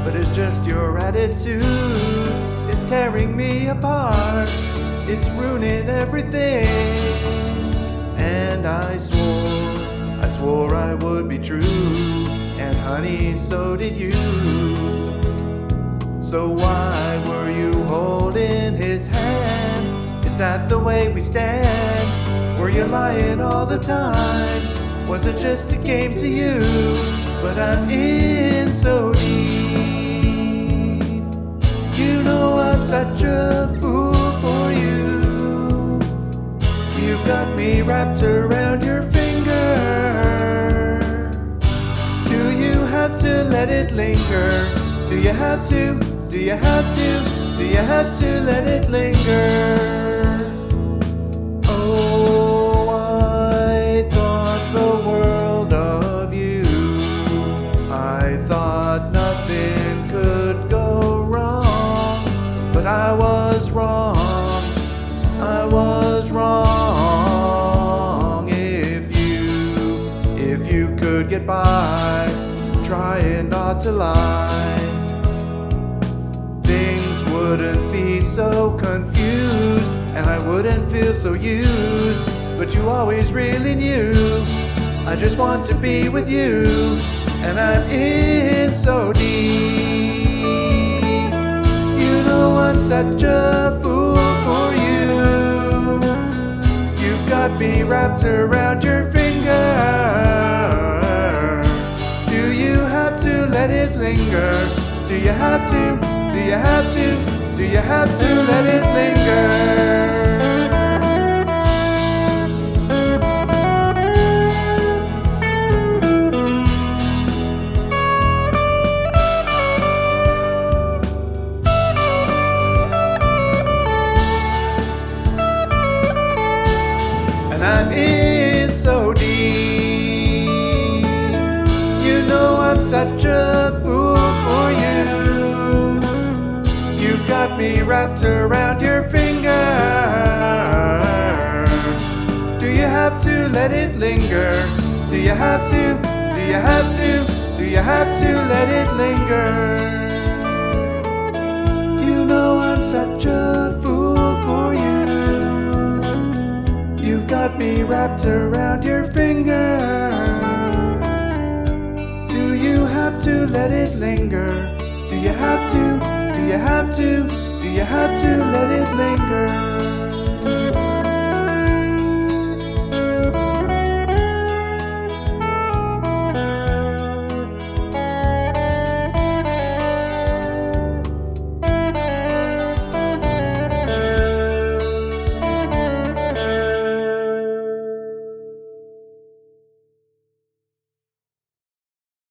but it's just your attitude. It's tearing me apart, it's ruining everything. And I swore I would be true. And honey, so did you. So why were you holding his hand? Is that the way we stand? Were you lying all the time? Was it just a game to you? But I'm in so deep. You know I'm such a fool for you. You've got me wrapped around your finger. Do you have to let it linger? Do you have to? Do you have to? Do you have to let it linger? Oh, I thought the world of you. I thought nothing could go wrong, but I was wrong. I was wrong. If you could get by, trying not to lie, things wouldn't be so confused, and I wouldn't feel so used. But you always really knew I just want to be with you, and I'm in so deep. You know I'm such a fool for you. You've got me wrapped around your finger. Do you have to let it linger? Do you have to? Do you have to? Do you have to let it linger? And I'm in so deep. You know I'm such a fool for you. You've got me wrapped around your finger. Do you have to let it linger? Do you have to? Do you have to? Do you have to let it linger? You know I'm such a fool for you. You've got me wrapped around your finger. Do you have to let it linger? Do you have to? Do you have to? Do you have to let it linger?